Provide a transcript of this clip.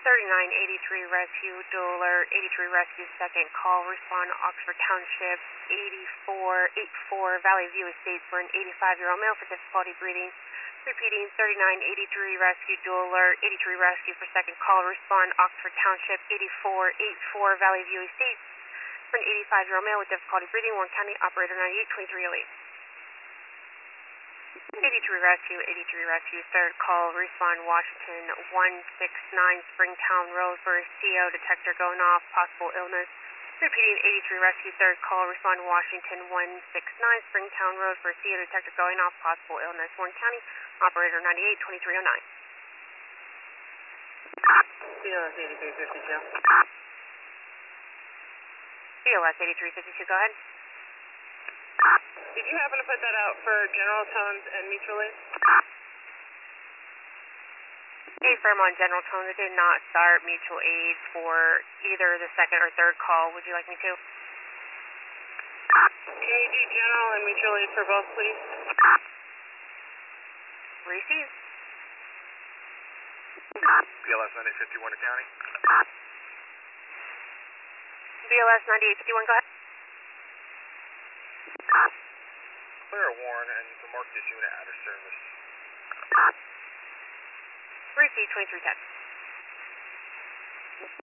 3983 Rescue, dual alert, 83 Rescue, second call, respond Oxford Township, 8484 Valley View Estates for an 85-year-old male for difficulty breathing. Repeating, 3983 Rescue, dual alert, 83 Rescue for second call, respond Oxford Township, 8484 Valley View Estates for an 85-year-old male with difficulty breathing, Warren County, operator 982308. 83 Rescue, third call, respond Washington 169 Springtown Road for a CO detector going off, possible illness. Repeating, 83 Rescue, third call, respond Washington 169 Springtown Road for a CO detector going off, possible illness. Warren County, operator 982309. BLS 8352. BLS 8352, go ahead. Did you happen to put that out for General Tones and Mutual Aid? Hey, firm on General Tones. I did not start mutual aid for either the second or third call. Would you like me to? Can you do General and Mutual Aid for both, please? Receive. BLS 9851 to County. BLS 9851, go ahead. Clear Warren and to mark this unit out of service. Receive 2310.